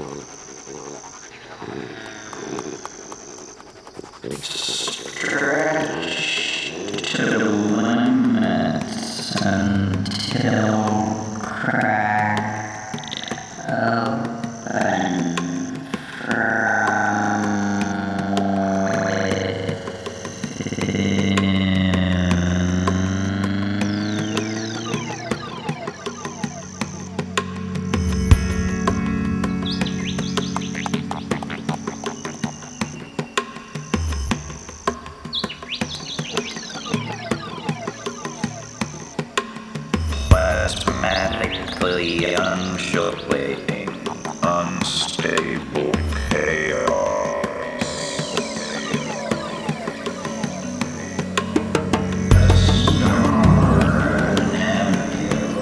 Stretch to limits until cracked open from plasmatically undulating, unstable chaos. A star nebula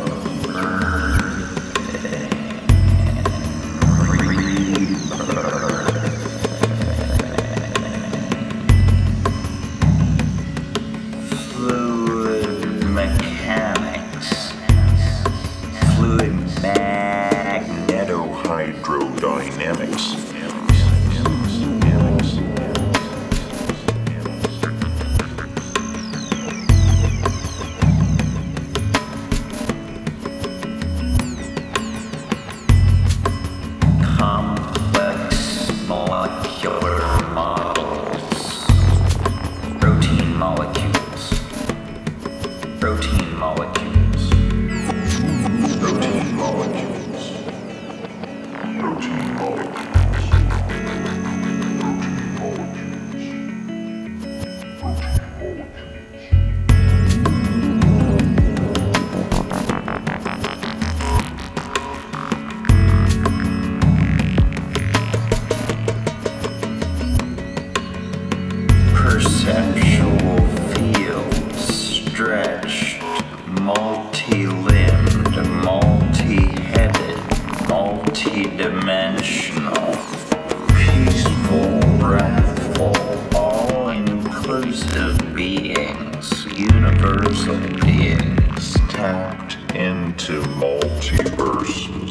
fluid mechanics, fluid magnetohydrodynamics. Complex molecular models, protein molecules, protein molecules, protein molecules, protein molecules. Perceptual fields stretched, multi-limbed, multi-headed, multi-dimensional, peaceful, wrathful, all-inclusive beings, universal beings, tapped into multiverses.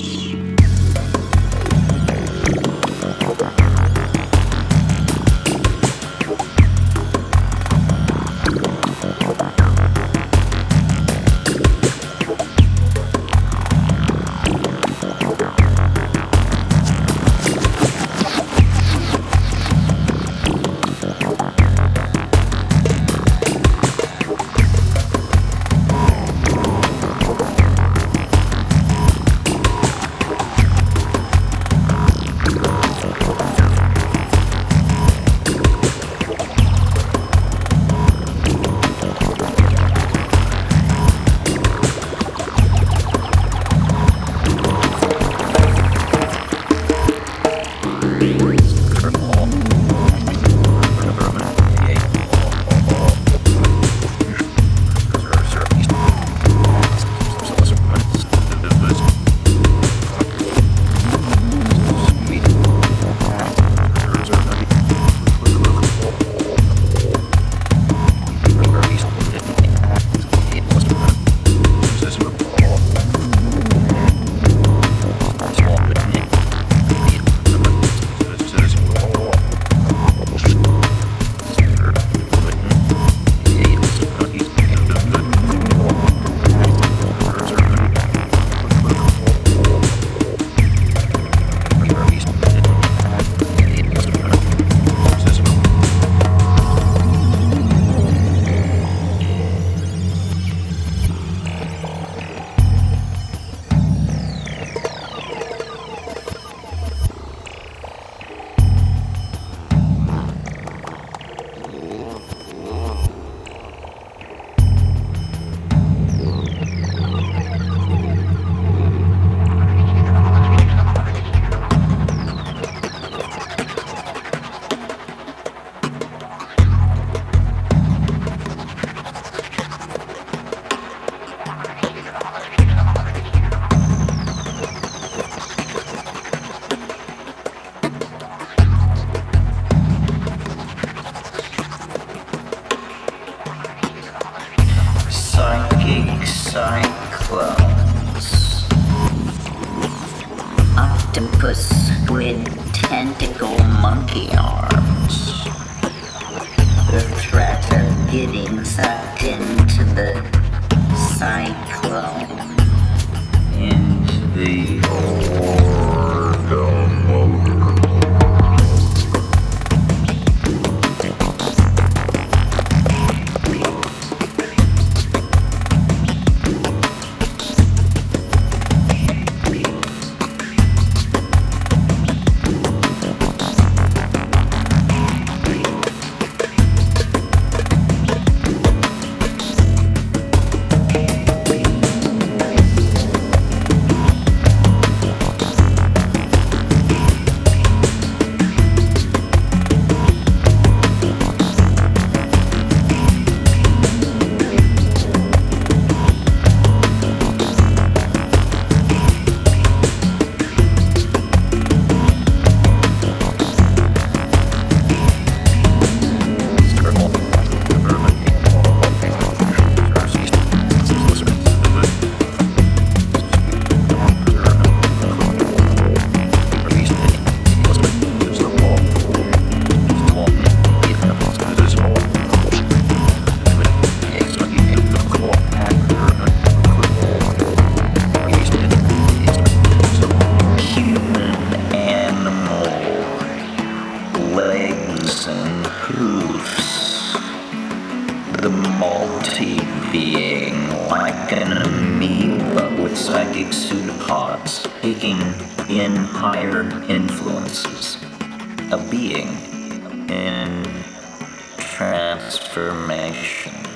squid tentacle monkey arms. The threat of getting sucked into the cyclone. Into the organ motor. Legs and hoofs, the multi-being like an amoeba with psychic pseudopods, taking in higher influences, a being in transformation.